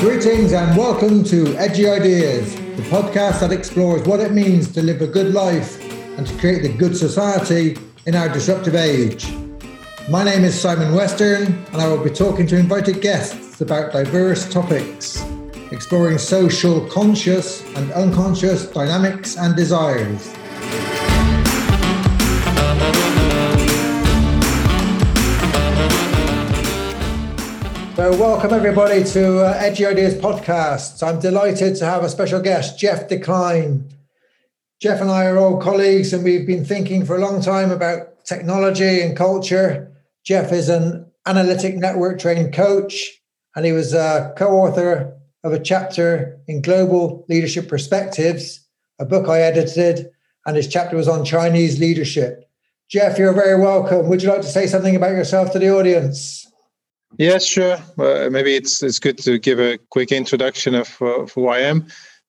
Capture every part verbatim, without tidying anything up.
Greetings and welcome to Edgy Ideas, the podcast that explores what it means to live a good life and to create the good society in our disruptive age. My name is Simon Western and I will be talking to invited guests about diverse topics, exploring social conscious and unconscious dynamics and desires. So welcome everybody to uh, Edgy Ideas podcast. I'm delighted to have a special guest, Jeff Decline. Jeff and I are old colleagues and we've been thinking for a long time about technology and culture. Jeff is an analytic network trained coach and he was a co-author of a chapter in Global Leadership Perspectives, a book I edited, and his chapter was on Chinese leadership. Jeff, you're very welcome. Would you like to say something about yourself to the audience? Yes, sure. Uh, maybe it's it's good to give a quick introduction of, uh, of who I am.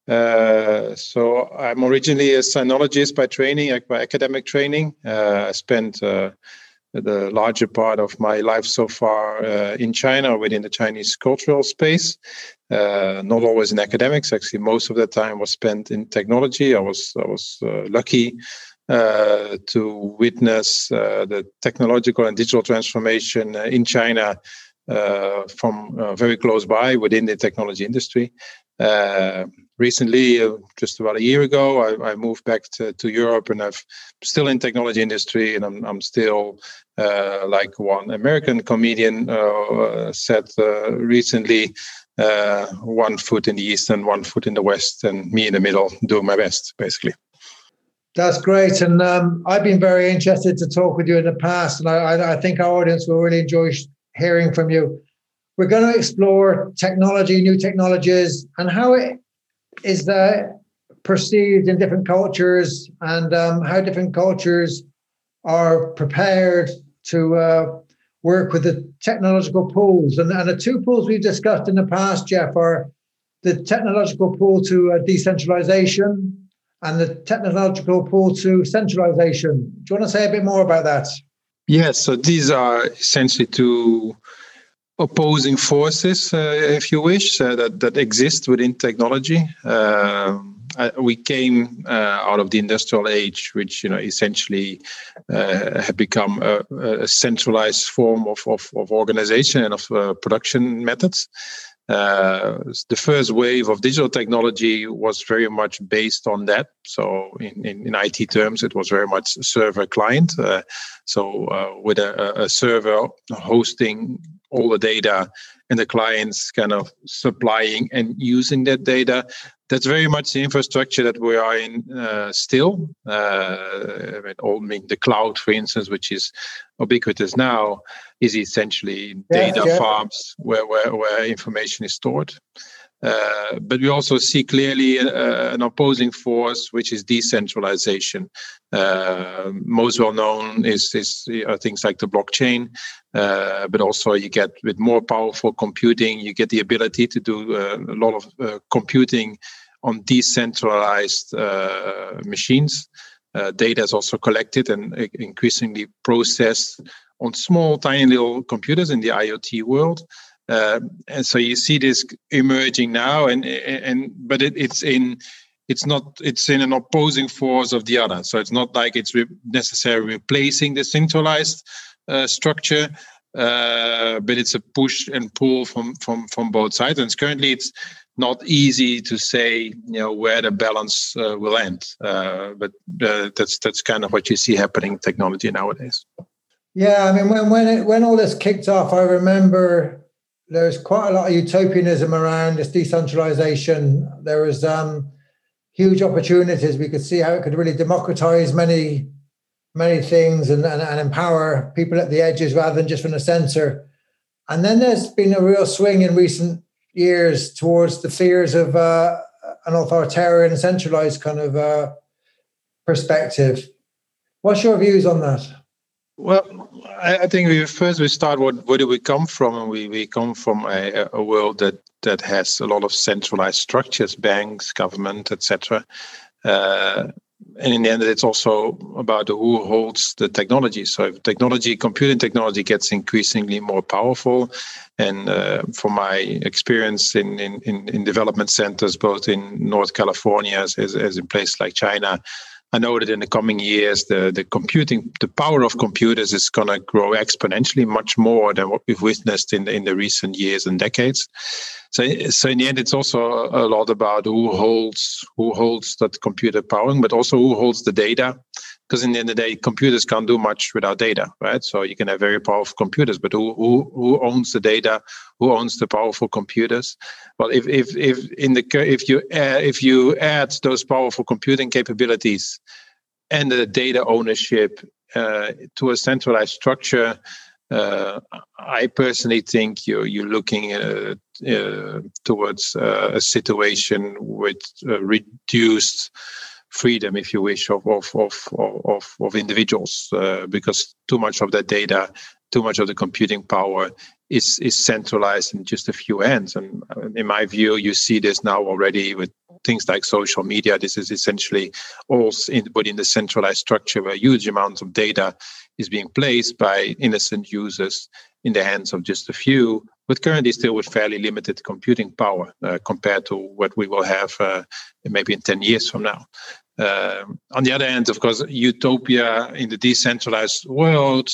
Uh, so I'm originally a sinologist by training, like by academic training. Uh, I spent uh, the larger part of my life so far uh, in China, within the Chinese cultural space. Uh, not always in academics. Actually, most of the time was spent in technology. I was I was uh, lucky uh, to witness uh, the technological and digital transformation uh, in China. Uh, from uh, very close by within the technology industry. Uh, recently, uh, just about a year ago, I, I moved back to, to Europe, and I'm still in technology industry, and I'm, I'm still uh, like one American comedian uh, said uh, recently, uh, one foot in the east and one foot in the west, and me in the middle, doing my best, basically. That's great, and um, I've been very interested to talk with you in the past, and I, I, I think our audience will really enjoy sh- hearing from you. We're going to explore technology, new technologies, and how it is uh, perceived in different cultures, and um, how different cultures are prepared to uh, work with the technological pools. And, and the two pools we've discussed in the past, Jeff, are the technological pool to uh, decentralization and the technological pool to centralization. Do you want to say a bit more about that? Yes, so these are essentially two opposing forces, uh, if you wish, uh, that, that exist within technology. Uh, we came uh, out of the industrial age, which you know essentially uh, had become a, a centralized form of, of, of organization and of uh, production methods. Uh, the first wave of digital technology was very much based on that. So in, in, in I T terms, it was very much server-client. Uh, so uh, with a, a server hosting all the data and the clients kind of supplying and using that data. That's very much the infrastructure that we are in uh, still. Uh, I mean, all, I mean, the cloud, for instance, which is ubiquitous now, is essentially data yeah, yeah. farms where, where, where information is stored. Uh, but we also see clearly uh, an opposing force, which is decentralization. Uh, most well known is, is uh, things like the blockchain, uh, but also you get with more powerful computing, you get the ability to do uh, a lot of uh, computing on decentralized uh, machines. Uh, data is also collected and increasingly processed on small, tiny little computers in the I O T world. Uh, and so you see this emerging now, and and but it, it's in it's not it's in an opposing force of the other. So it's not like it's re- necessarily replacing the centralized uh, structure, uh, but it's a push and pull from from from both sides. And currently, it's not easy to say you know where the balance uh, will end. Uh, but uh, that's that's kind of what you see happening in technology nowadays. Yeah, I mean, when when it, when all this kicked off, I remember. There's quite a lot of utopianism around this decentralization. There was um, huge opportunities. We could see how it could really democratize many, many things and, and, and empower people at the edges rather than just from the center. And then there's been a real swing in recent years towards the fears of uh, an authoritarian, centralized kind of uh, perspective. What's your views on that? Well, I think we first we start what where do we come from, and we, we come from a, a world that, that has a lot of centralized structures, banks, government, et cetera. Uh, and in the end, it's also about who holds the technology. So if technology, computing technology gets increasingly more powerful, and uh, from my experience in, in, in development centers, both in North California as, as in places like China, I know that in the coming years, the, the computing, the power of computers is going to grow exponentially much more than what we've witnessed in the, in the recent years and decades. So, so in the end, it's also a lot about who holds who holds that computer power, but also who holds the data. Because in the end of the day, computers can't do much without data, right? So you can have very powerful computers, but who who, who owns the data? Who owns the powerful computers? Well, if if if in the if you uh, if you add those powerful computing capabilities and the data ownership uh, to a centralized structure, uh, I personally think you're you're looking uh, uh, towards uh, a situation with uh, reduced freedom, if you wish, of of of of, of individuals, uh, because too much of that data, too much of the computing power is is centralized in just a few hands. And in my view, you see this now already with things like social media. This is essentially all in, within the centralized structure where huge amounts of data is being placed by innocent users in the hands of just a few, but currently still with fairly limited computing power uh, compared to what we will have uh, maybe in ten years from now. Uh, on the other hand, of course, utopia in the decentralized world,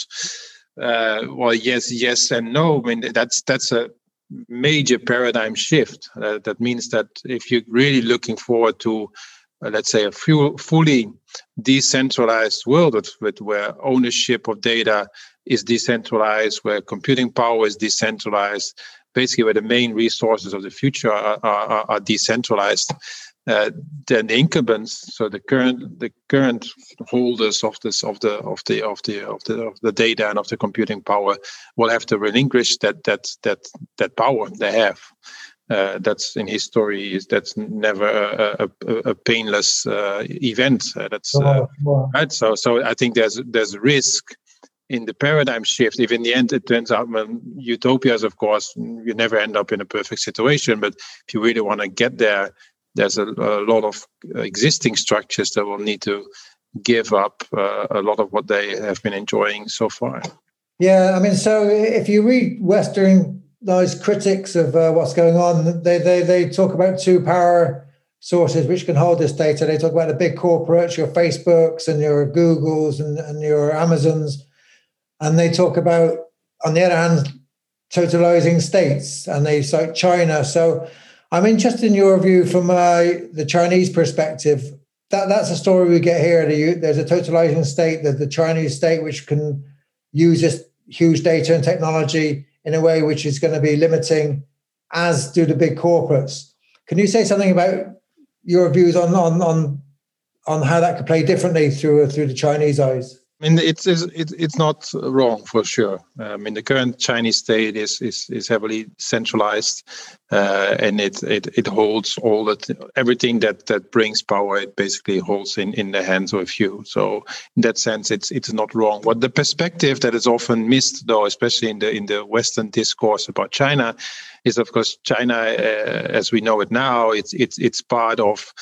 uh, well, yes, yes and no. I mean, that's that's a major paradigm shift. Uh, that means that if you're really looking forward to, uh, let's say, a few, fully decentralized world with, with where ownership of data is decentralized, where computing power is decentralized, basically where the main resources of the future are, are, are decentralized, uh, then the incumbents, so the current the current holders of this of the of the of the of the of the data and of the computing power will have to relinquish that that that that power they have. Uh, that's in history. That's never a, a, a painless uh, event. Uh, that's uh, wow. Right. So, so I think there's there's risk in the paradigm shift. If in the end it turns out, well, utopias, of course, you never end up in a perfect situation. But if you really want to get there, there's a, a lot of existing structures that will need to give up uh, a lot of what they have been enjoying so far. Yeah, I mean, so if you read Western those critics of uh, what's going on, they, they they talk about two power sources which can hold this data. They talk about the big corporates, your Facebooks and your Googles and, and your Amazons. And they talk about, on the other hand, totalizing states, and they cite China. So I'm interested in your view from uh, the Chinese perspective. That That's a story we get here. There's a totalizing state, the, the Chinese state, which can use this huge data and technology in a way which is going to be limiting, as do the big corporates. Can you say something about your views on on on, on how that could play differently through through the Chinese eyes? I mean, it's it's it's not wrong for sure. I mean, the current Chinese state is is is heavily centralized, uh, and it it it holds all that everything that that brings power. It basically holds in, in the hands of a few. So in that sense, it's it's not wrong. What the perspective that is often missed, though, especially in the in the Western discourse about China, is of course China, uh, as we know it now, it's it's it's part of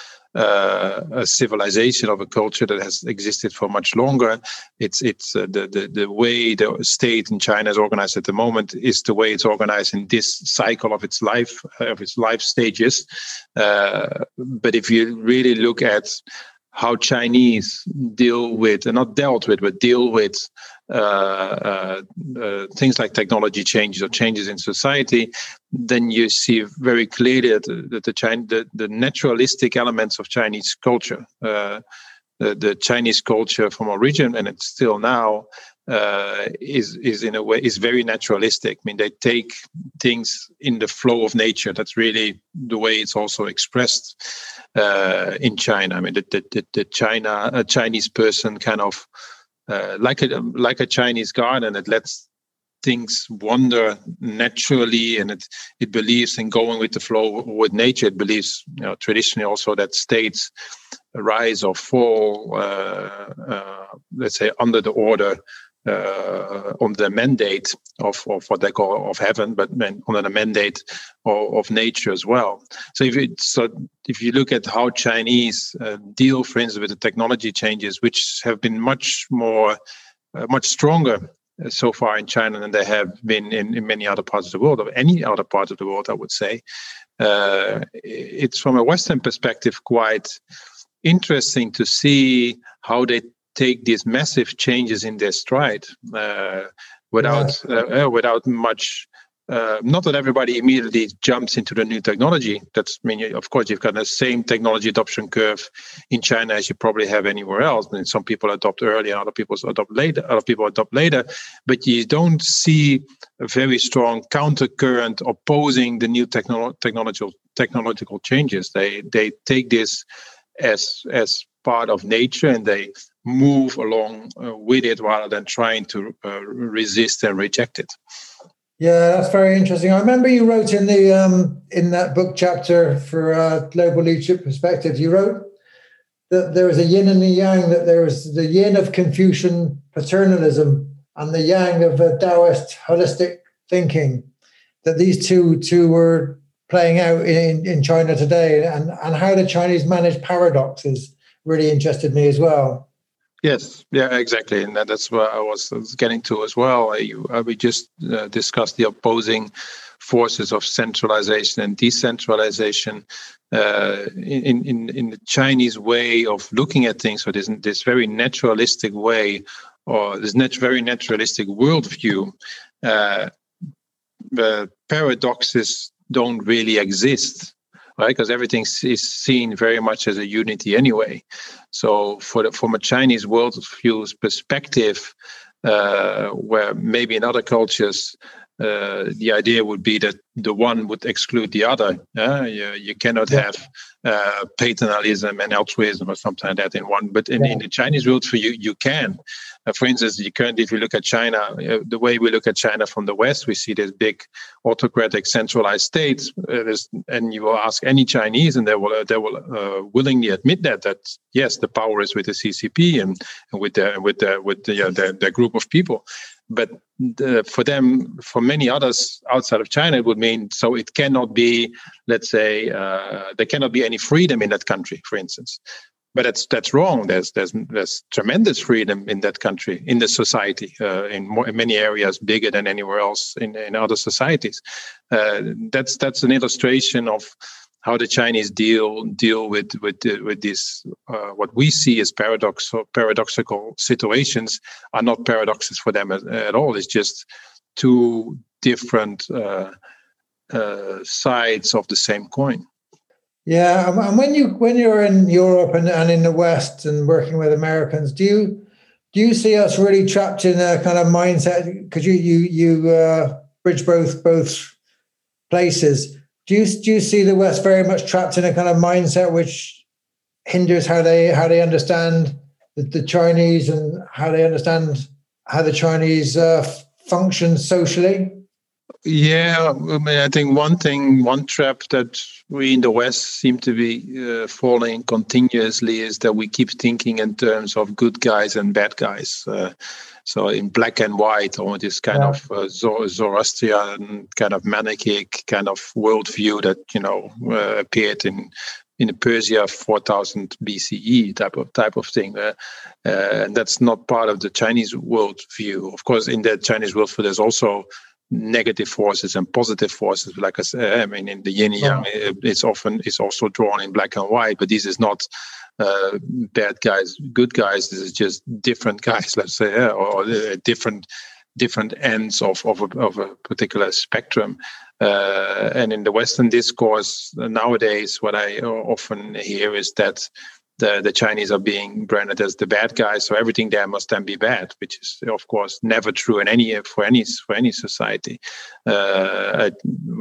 Uh, a civilization, of a culture that has existed for much longer. It's it's uh, the, the the way the state in China is organized at the moment is the way it's organized in this cycle of its life of its life stages. Uh, but if you really look at how Chinese deal with, and not dealt with, but deal with uh, uh, uh, things like technology changes or changes in society, then you see very clearly that, that the, China, the the naturalistic elements of Chinese culture, uh, the, the Chinese culture from origin, and it's still now, uh, is is in a way is very naturalistic. I mean, they take things in the flow of nature. That's really the way it's also expressed uh, in China. I mean, the the, the China a Chinese person kind of uh, like a like a Chinese garden that lets things wander naturally, and it it believes in going with the flow with nature. It believes, you know, traditionally also that states rise or fall, uh, uh, let's say, under the order uh, on the mandate of, of what they call of heaven, but on the mandate of, of nature as well. So if it, so if you look at how Chinese uh, deal, for instance, with the technology changes, which have been much more, uh, much stronger so far in China than they have been in, in many other parts of the world, or any other part of the world, I would say. Uh, it's from a Western perspective quite interesting to see how they take these massive changes in their stride uh, without yeah. uh, uh, without much. Uh, not that everybody immediately jumps into the new technology. That's, I mean, of course, you've got the same technology adoption curve in China as you probably have anywhere else. I mean, some people adopt early, other people adopt later. Other people adopt later, but you don't see a very strong countercurrent opposing the new technolo- technological technological changes. They they take this as as part of nature and they move along uh, with it rather than trying to uh, resist and reject it. Yeah, that's very interesting. I remember you wrote in the um, in that book chapter for uh, Global Leadership Perspectives, you wrote that there was a yin and a yang, that there was the yin of Confucian paternalism and the yang of uh, Taoist holistic thinking, that these two two were playing out in, in China today, and, and how the Chinese manage paradoxes really interested me as well. Yes, yeah, exactly, and that's what I was getting to as well. I, uh, we just uh, discussed the opposing forces of centralization and decentralization uh, in in in the Chinese way of looking at things. So this this very naturalistic way, or this nat- very naturalistic worldview. Uh, the paradoxes don't really exist. Right, because everything is seen very much as a unity anyway. So, for the, from a Chinese worldview's perspective, uh, where maybe in other cultures uh, the idea would be that the one would exclude the other. Uh, you, you cannot yeah. have uh, paternalism and altruism or something like that in one. But in, yeah. in the Chinese worldview, you you can. Uh, for instance, you can, if you look at China, uh, the way we look at China from the West, we see this big autocratic centralized states. Uh, and you will ask any Chinese, and they will uh, they will uh, willingly admit that that yes, the power is with the C C P and, and with the with the with the, uh, the, the group of people. But the, for them, for many others outside of China, it would mean so it cannot be, let's say, uh, there cannot be any freedom in that country, for instance. But that's that's wrong. There's there's there's tremendous freedom in that country, in the society, uh, in, more, in many areas, bigger than anywhere else in, in other societies. Uh, that's that's an illustration of how the Chinese deal deal with with with this uh, what we see as paradox paradoxical situations are not paradoxes for them at, at all. It's just two different uh, uh, sides of the same coin. Yeah, and when you when you're in Europe and, and in the West and working with Americans, do you do you see us really trapped in a kind of mindset? Because you you you uh, bridge both both places. Do you do you see the West very much trapped in a kind of mindset which hinders how they how they understand the, the Chinese and how they understand how the Chinese uh, function socially? Yeah, I mean, I think one thing, one trap that we in the West seem to be uh, falling continuously is that we keep thinking in terms of good guys and bad guys. Uh, so in black and white, or this kind yeah. of uh, Zoroastrian kind of manichaeic kind of worldview that, you know, uh, appeared in in Persia four thousand B C E type of type of thing. Uh, uh, and that's not part of the Chinese worldview. Of course, in the Chinese worldview, there's also negative forces and positive forces. Like I said, I mean, in the yin and yang, it's often it's also drawn in black and white. But this is not uh, bad guys, good guys. This is just different guys. Let's say, uh, or uh, different different ends of of a, of a particular spectrum. Uh, and in the Western discourse nowadays, what I often hear is that the, the Chinese are being branded as the bad guys, so everything there must then be bad, which is, of course, never true in any for any for any society. Uh,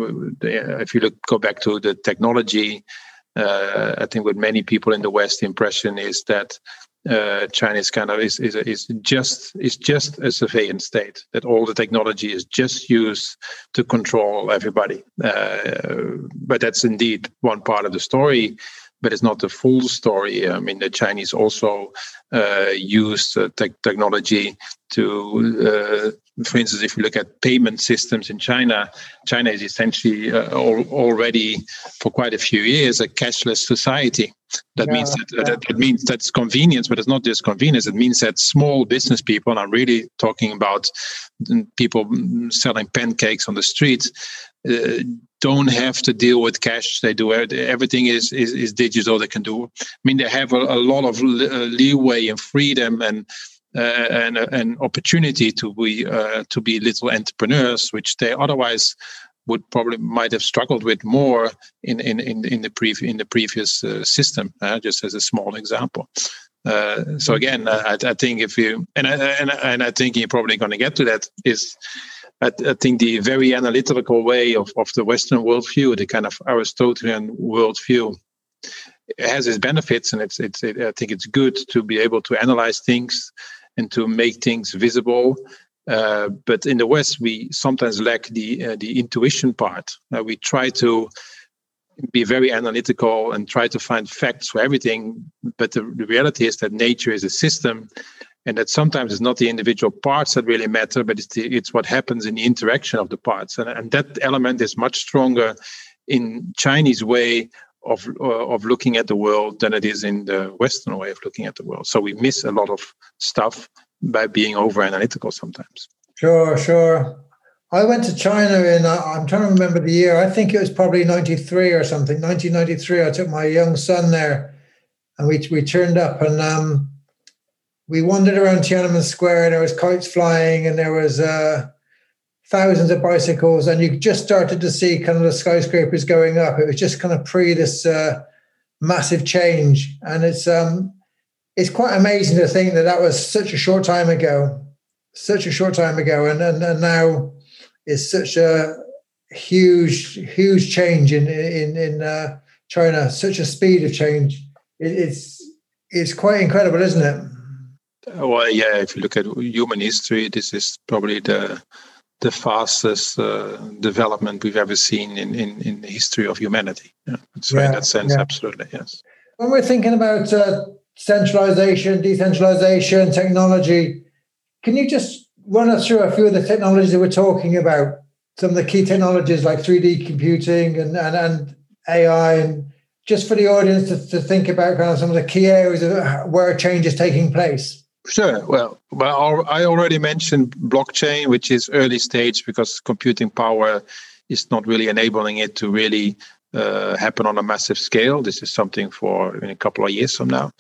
if you look, go back to the technology, uh, I think with many people in the West, the impression is that uh, China is kind of is is is just is just a surveillance state. That all the technology is just used to control everybody. Uh, but that's indeed one part of the story. but it's not the full story. I mean, the Chinese also uh, use uh, te- technology to, uh, for instance, if you look at payment systems in China, China is essentially uh, al- already for quite a few years a cashless society. That yeah, means that, yeah. that that means that's convenience, but it's not just convenience. It means that small business people, and I'm really talking about people selling pancakes on the street, uh, don't have to deal with cash. They do everything is is, is digital. They can do. I mean, they have a, a lot of leeway and freedom and uh, and an opportunity to be uh, to be little entrepreneurs, which they otherwise would probably might have struggled with more in in in, in the pre in the previous uh, system. Uh, just as a small example. Uh, so again, I, I think if you and I, and and I think you're probably going to get to that is. I, I think the very analytical way of, of the Western worldview, the kind of Aristotelian worldview, has its benefits, and it's it's. It, I think it's good to be able to analyze things and to make things visible. Uh, but in the West, we sometimes lack the uh, the intuition part. Uh, we try to be very analytical and try to find facts for everything, but the, the reality is that nature is a system. And that sometimes it's not the individual parts that really matter, but it's the, it's what happens in the interaction of the parts, and and that element is much stronger in Chinese way of uh, of looking at the world than it is in the Western way of looking at the world. So we miss a lot of stuff by being over analytical sometimes. Sure, sure. I went to China in uh, I'm trying to remember the year. I think it was probably ninety-three or something. nineteen ninety-three. I took my young son there, and we we turned up and. Um, We wandered around Tiananmen Square, and there was kites flying, and there was uh, thousands of bicycles, and you just started to see kind of the skyscrapers going up. It was just kind of pre this uh, massive change, and it's um, it's quite amazing to think that that was such a short time ago, such a short time ago, and and, and now it's such a huge, huge change in in in uh, China. Such a speed of change. It, it's it's quite incredible, isn't it? Well, yeah, if you look at human history, this is probably the the fastest uh, development we've ever seen in, in, in the history of humanity. Yeah, so yeah, in that sense, yeah. Absolutely, yes. When we're thinking about uh, centralization, decentralization, technology, can you just run us through a few of the technologies that we're talking about? Some of the key technologies like three D computing and, and, and A I, and just for the audience to, to think about kind of some of the key areas of where change is taking place. Sure. Well, well, I already mentioned blockchain, which is early stage because computing power is not really enabling it to really uh, happen on a massive scale. This is something for in a couple of years from now.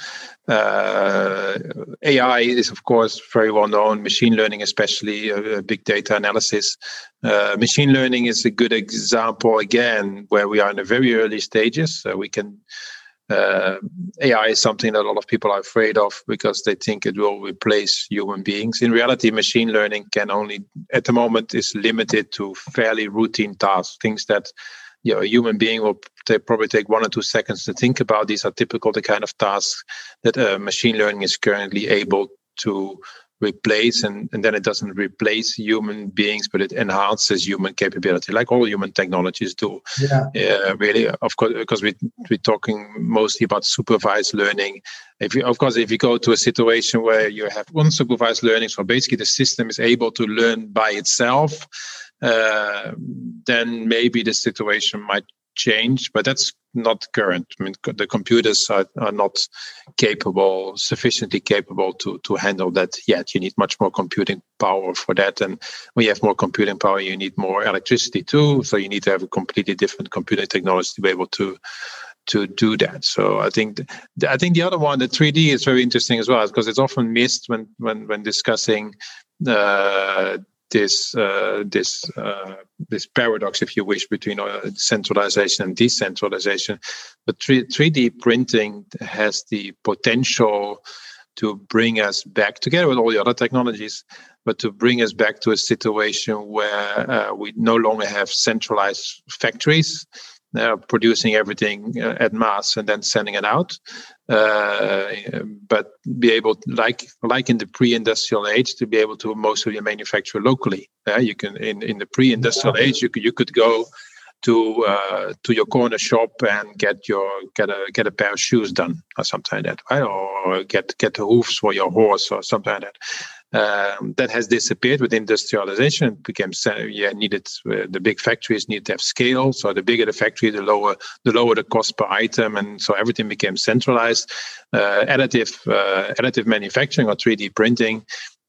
Uh, A I is, of course, very well known. Machine learning, especially uh, big data analysis. Uh, machine learning is a good example, again, where we are in the very early stages. So we can. Uh, A I is something that a lot of people are afraid of because they think it will replace human beings. In reality, machine learning can only, at the moment, is limited to fairly routine tasks, things that you know, a human being will t- probably take one or two seconds to think about. These are typical the kind of tasks that uh, machine learning is currently able to replace, and, and then it doesn't replace human beings, but it enhances human capability, like all human technologies do. Yeah, uh, really, of course, because we we're talking mostly about supervised learning. If you, of course, if you go to a situation where you have unsupervised learning, so basically the system is able to learn by itself, uh, then maybe the situation might change, but that's not current. I mean, the computers are, are not capable, sufficiently capable to, to handle that yet. You need much more computing power for that. And when you have more computing power, you need more electricity too. So you need to have a completely different computing technology to be able to to do that. So I think th- I think the other one, the three D, is very interesting as well, because it's often missed when when when discussing uh, this uh, this uh, this paradox, if you wish, between uh, centralization and decentralization. But three D printing has the potential to bring us back, together with all the other technologies, but to bring us back to a situation where uh, we no longer have centralized factories uh, producing everything uh, at mass and then sending it out, uh, but be able, to, like like in the pre-industrial age, to be able to mostly manufacture locally. Uh, you can in, in the pre-industrial age, you could you could go to uh, to your corner shop and get your get a get a pair of shoes done or something like that, right? Or get get the hoofs for your horse or something like that. Um, that has disappeared with industrialization. It became yeah needed uh, the big factories need to have scale. So the bigger the factory, the lower the lower the cost per item, and so everything became centralized. Uh, additive uh, additive manufacturing or three D printing.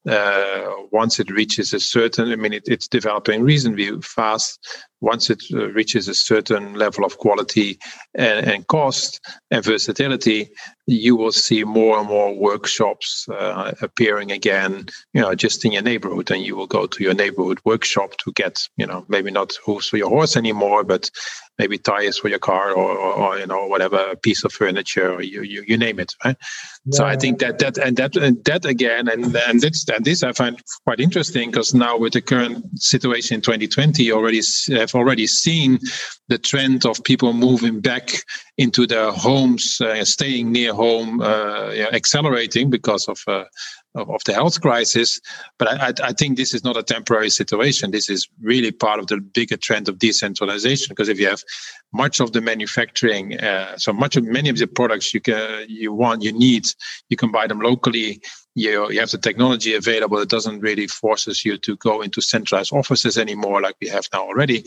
Uh, once it reaches a certain, I mean, it, it's developing reasonably fast. Once it uh, reaches a certain level of quality and, and cost and versatility, you will see more and more workshops uh, appearing again, you know, just in your neighborhood. And you will go to your neighborhood workshop to get, you know, maybe not hooves for your horse anymore, but maybe tires for your car or, or, or you know, whatever piece of furniture, or you, you, you name it, right? Yeah. So I think that that and that and that again, and and this and this I find quite interesting, because now with the current situation in twenty twenty, you already have already seen the trend of people moving back into their homes, uh, staying near home, uh, yeah, accelerating because of. Uh, of the health crisis. But I, I think this is not a temporary situation. This is really part of the bigger trend of decentralization, because if you have much of the manufacturing, uh, so much of many of the products you can, you want, you need, you can buy them locally. You, you have the technology available. It doesn't really forces you to go into centralized offices anymore like we have now already.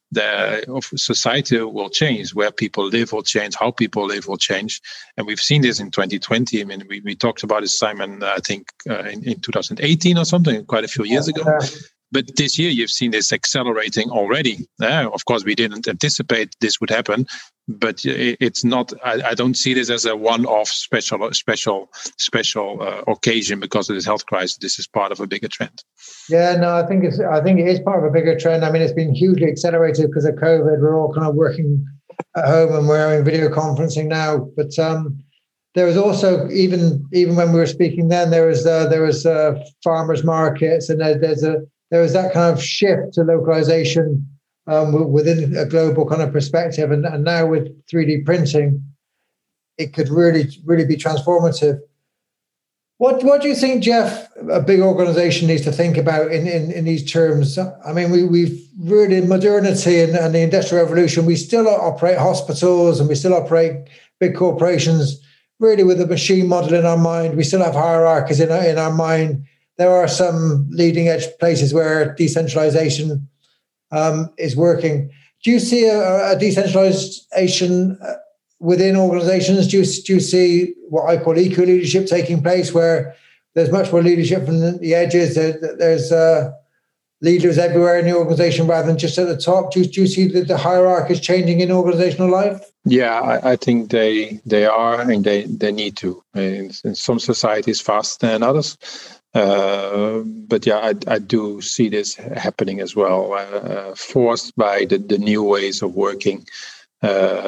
The society will change. Where people live will change. How people live will change. And we've seen this in twenty twenty. I mean, we, we talked about this, Simon, I think uh, in, in two thousand eighteen or something, quite a few years ago. But this year, you've seen this accelerating already. Uh, of course, we didn't anticipate this would happen, but it, it's not. I, I don't see this as a one-off special, special, special uh, occasion because of this health crisis. This is part of a bigger trend. Yeah, no, I think it's. I think it is part of a bigger trend. I mean, it's been hugely accelerated because of COVID. We're all kind of working at home and we're having video conferencing now. But um, there was also even even when we were speaking then, there was uh, there was uh, farmers markets, and there, there's a there was that kind of shift to localization um, within a global kind of perspective. And, and now with three D printing, it could really, really be transformative. What What do you think, Jeff, a big organization needs to think about in, in, in these terms? I mean, we, we've really, in modernity and, and the Industrial Revolution, we still operate hospitals and we still operate big corporations really with a machine model in our mind. We still have hierarchies in our, in our mind. There are some leading edge places where decentralization um, is working. Do you see a, a decentralization within organizations? Do you, do you see what I call eco leadership taking place, where there's much more leadership from the edges? There, there's uh, leaders everywhere in the organization rather than just at the top. Do you, do you see that the hierarchy is changing in organizational life? Yeah, I, I think they they are, and they, they need to. In, in some societies faster than others. Uh, but yeah, I, I do see this happening as well, uh, forced by the, the new ways of working. Uh,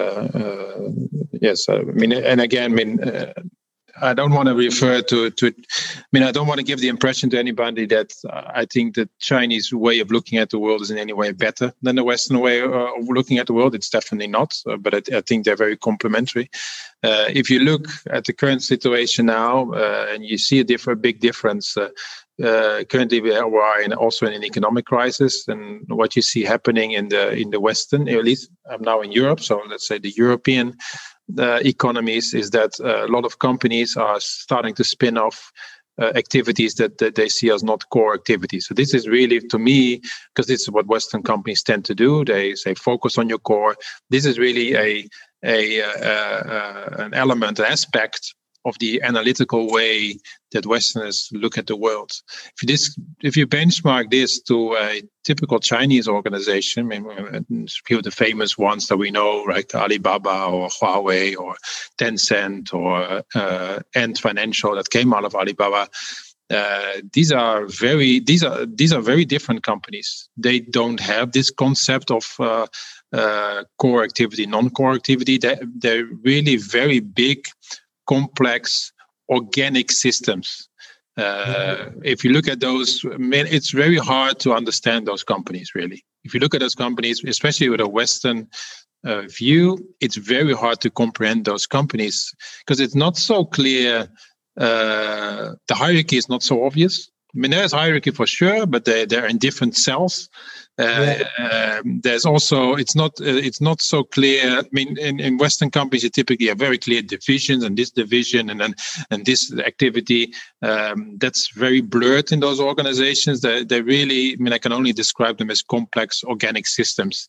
uh, yes, I mean, and again, I mean, uh, I don't want to refer to, to, I mean, I don't want to give the impression to anybody that I think the Chinese way of looking at the world is in any way better than the Western way of looking at the world. It's definitely not, uh, but I, I think they're very complementary. Uh, if you look at the current situation now, uh, and you see a different, big difference, uh, uh, currently we are in, also in an economic crisis, and what you see happening in the in the Western, at least I'm now in Europe, so let's say the European uh, economies, is that uh, a lot of companies are starting to spin off Uh, activities that, that they see as not core activities. So this is really, to me, because this is what Western companies tend to do. They say focus on your core. This is really a a uh, uh, an element, an aspect of the analytical way that Westerners look at the world. If you, this, if you benchmark this to a typical Chinese organization, I mean, a few of the famous ones that we know, like Alibaba or Huawei or Tencent or uh, Ant Financial that came out of Alibaba, uh, these are very these are these are very different companies. They don't have this concept of uh, uh, core activity, non-core activity. They, they're really very big, complex organic systems. Uh, mm-hmm. If you look at those, it's very hard to understand those companies, really. If you look at those companies, especially with a Western uh, view, it's very hard to comprehend those companies because it's not so clear. Uh, the hierarchy is not so obvious. I mean, there's hierarchy for sure, but they they're in different cells. Uh, yeah. um, there's also it's not uh, it's not so clear. I mean, in, in Western companies, you typically have very clear divisions, and this division, and then and this activity. Um, that's very blurred in those organizations. They they really. I mean, I can only describe them as complex organic systems,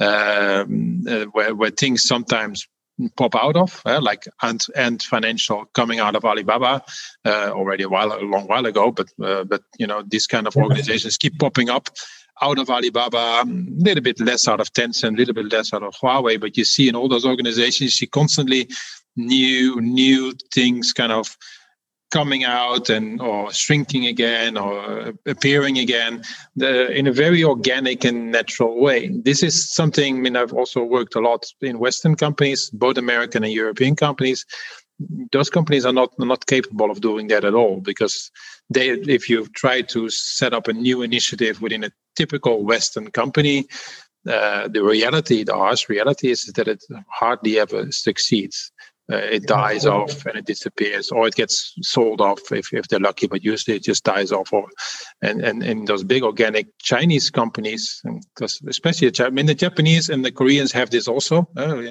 um, uh, where where things sometimes pop out of, uh, like Ant, Ant Financial coming out of Alibaba uh, already a while, a long while ago. But uh, but you know, these kind of organizations keep popping up out of Alibaba, a little bit less out of Tencent, a little bit less out of Huawei. But you see in all those organizations, you see constantly new new things kind of coming out and or shrinking again or appearing again the, in a very organic and natural way. This is something, I mean, I've also worked a lot in Western companies, both American and European companies. Those companies are not not capable of doing that at all, because they, if you try to set up a new initiative within a typical Western company, uh, the reality, the harsh reality is that it hardly ever succeeds. Uh, it dies off and it disappears, or it gets sold off if, if they're lucky, but usually it just dies off. Or, and, and, and those big organic Chinese companies, because especially the, I mean, the Japanese and the Koreans have this also, uh,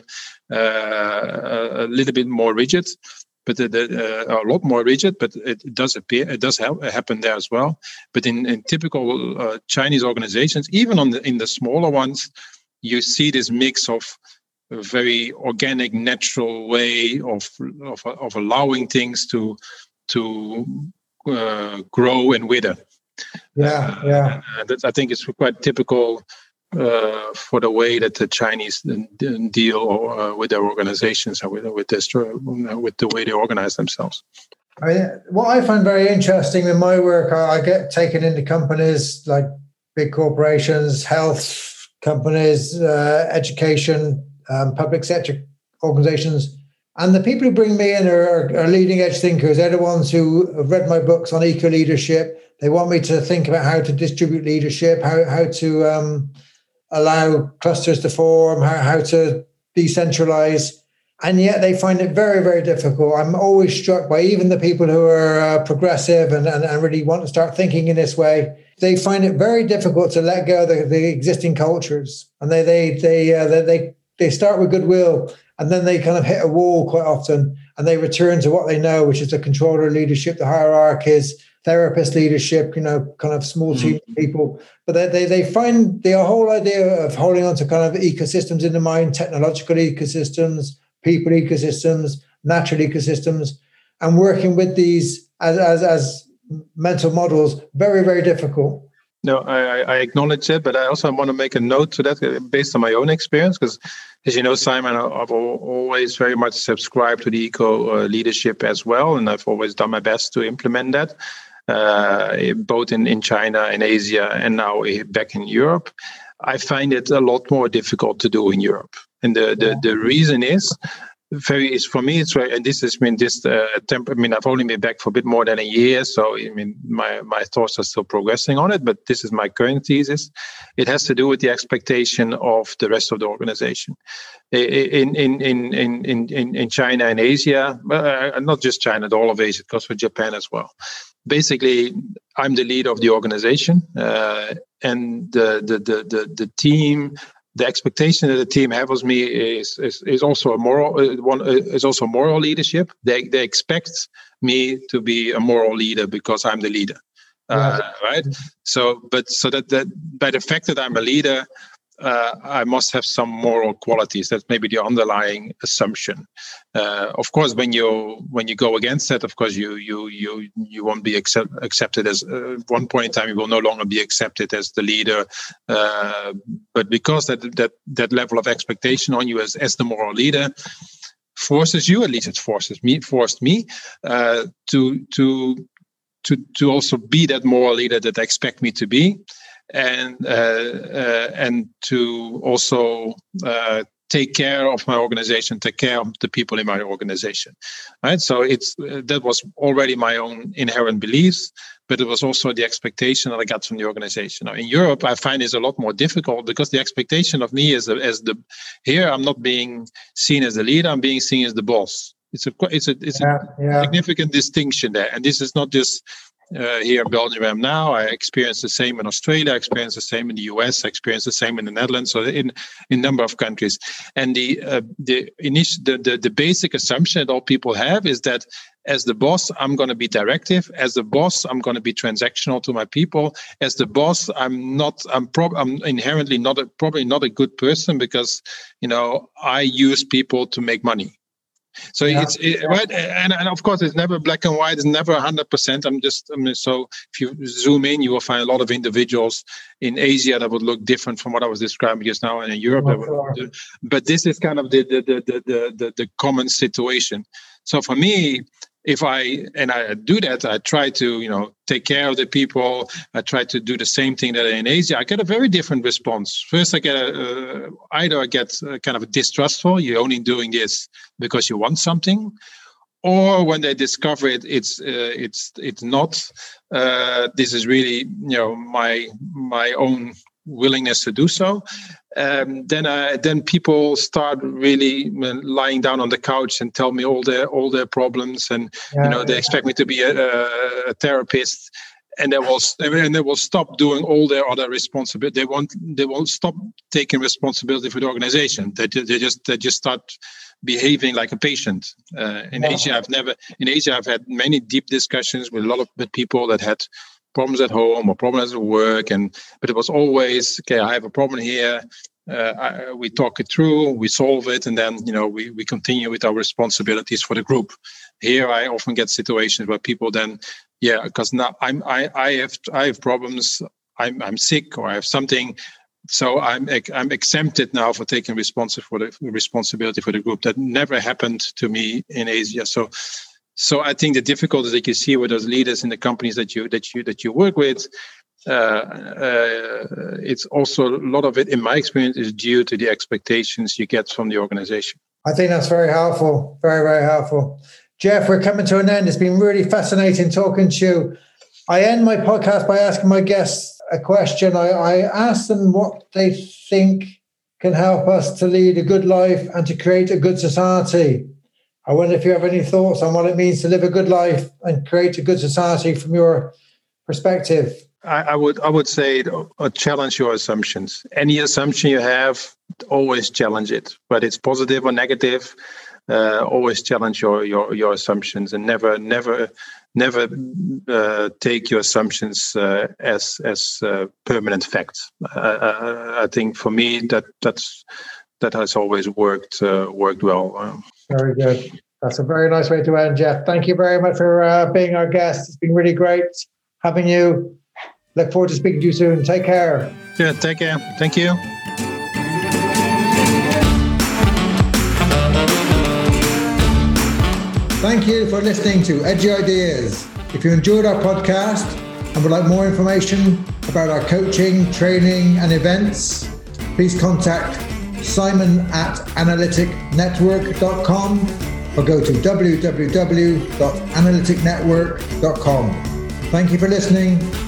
uh, a little bit more rigid, but the, the, uh, a lot more rigid, but it, it does appear, it does help, happen there as well. But in, in typical uh, Chinese organizations, even on the, in the smaller ones, you see this mix of a very organic, natural way of of, of allowing things to to uh, grow and wither. Yeah, uh, yeah. And that, I think it's quite typical uh, for the way that the Chinese deal uh, with their organizations and with with this with the way they organize themselves. I mean, what I find very interesting in my work, I get taken into companies like big corporations, health companies, uh, education. Um, public sector organizations, and the people who bring me in are, are, are leading edge thinkers. They're the ones who have read my books on eco leadership. They want me to think about how to distribute leadership, how how to um, allow clusters to form, how, how to decentralize, and yet they find it very, very difficult. I'm always struck by even the people who are uh, progressive and, and, and really want to start thinking in this way. They find it very difficult to let go of the, the existing cultures, and they they they uh, they, they They start with goodwill, and then they kind of hit a wall quite often, and they return to what they know, which is the controller leadership, the hierarchies, therapist leadership, you know, kind of small team mm-hmm. people. But they, they they find the whole idea of holding on to kind of ecosystems in the mind, technological ecosystems, people ecosystems, natural ecosystems, and working with these as as, as mental models, very, very difficult. No, I, I acknowledge it, but I also want to make a note to that based on my own experience, because, as you know, Simon, I've always very much subscribed to the eco uh, leadership as well, and I've always done my best to implement that, uh, both in, in China, in Asia, and now back in Europe. I find it a lot more difficult to do in Europe, and the the, the reason is. Very is for me. It's very, and this is I mean this. Uh, temp, I mean I've only been back for a bit more than a year, so I mean my my thoughts are still progressing on it. But this is my current thesis. It has to do with the expectation of the rest of the organization. In in in in in in China and Asia, uh, not just China, all of Asia. It goes for Japan as well. Basically, I'm the leader of the organization, uh, and the the the the, the team. The expectation that the team have of me is is, is also a moral uh, one uh, is also moral leadership. They they expect me to be a moral leader because I'm the leader, uh, yeah. right? So, but so that that by the fact that I'm a leader, uh, I must have some moral qualities. That's maybe the underlying assumption. Uh, of course, when you when you go against that, of course you you you you won't be accept, accepted as. Uh, at one point in time, you will no longer be accepted as the leader. Uh, but because that that that level of expectation on you as as the moral leader forces you, at least it forces me, forced me uh, to to to to also be that moral leader that they expect me to be. And uh, uh, and to also uh, take care of my organization, take care of the people in my organization, right? So it's uh, that was already my own inherent beliefs, but it was also the expectation that I got from the organization. Now, in Europe, I find it's a lot more difficult because the expectation of me is as the here I'm not being seen as the leader, I'm being seen as the boss. It's a it's a it's yeah, a yeah. significant distinction there, and this is not just. uh, here in Belgium. I'm now. I experienced the same in Australia. I experienced the same in the U S. I experienced the same in the Netherlands. So in in a number of countries. And the uh, the initial the, the the basic assumption that all people have is that as the boss, I'm going to be directive. As the boss, I'm going to be transactional to my people. As the boss, I'm not. I'm prob. I'm inherently not a, probably not a good person because you know I use people to make money. So yeah. it's it, right, and, and of course it's never black and white. It's never one hundred percent. I'm just I mean, so if you zoom in, you will find a lot of individuals in Asia that would look different from what I was describing just now, and in Europe. Oh, would, but this is kind of the the, the the the the common situation. So for me, if I and I do that, I try to you know take care of the people. I try to do the same thing that in Asia. I get a very different response. First, I get a, uh, either I get a kind of a distrustful. You're only doing this because you want something, or when they discover it, it's uh, it's it's not. Uh, this is really you know my my own willingness to do so. Um, then uh, then people start really lying down on the couch and tell me all their all their problems, and yeah, you know they yeah. expect me to be a, a therapist, and they will and they will stop doing all their other responsibility. They won't they won't stop taking responsibility for the organization. They they just they just start behaving like a patient. Uh, in yeah. Asia, I've never in Asia I've had many deep discussions with a lot of with people that had problems at home or problems at work, and but it was always okay. I have a problem here. Uh, I, we talk it through, we solve it, and then you know we we continue with our responsibilities for the group. Here, I often get situations where people then, yeah, because now I'm I I have I have problems. I'm I'm sick or I have something. So I'm I'm exempted now for taking responsibility for the responsibility for the group. That never happened to me in Asia. So. So I think the difficulties that you see with those leaders in the companies that you that you that you work with, uh, uh, it's also a lot of it, in my experience, is due to the expectations you get from the organization. I think that's very helpful, very very helpful. Jeff, we're coming to an end. It's been really fascinating talking to you. I end my podcast by asking my guests a question. I, I ask them what they think can help us to lead a good life and to create a good society. I wonder if you have any thoughts on what it means to live a good life and create a good society from your perspective. I, I would I would say uh, challenge your assumptions. Any assumption you have, always challenge it, whether it's positive or negative. Uh, always challenge your, your your assumptions, and never never never uh, take your assumptions uh, as as uh, permanent facts. Uh, I think for me that that's that has always worked uh, worked well. Um, Very good. That's a very nice way to end, Jeff. Thank you very much for uh, being our guest. It's been really great having you. Look forward to speaking to you soon. Take care. Yeah, take care. Thank you. Thank you for listening to Edgy Ideas. If you enjoyed our podcast and would like more information about our coaching, training, and events, please contact Simon at analytic network dot com or go to w w w dot analytic network dot com. Thank you for listening.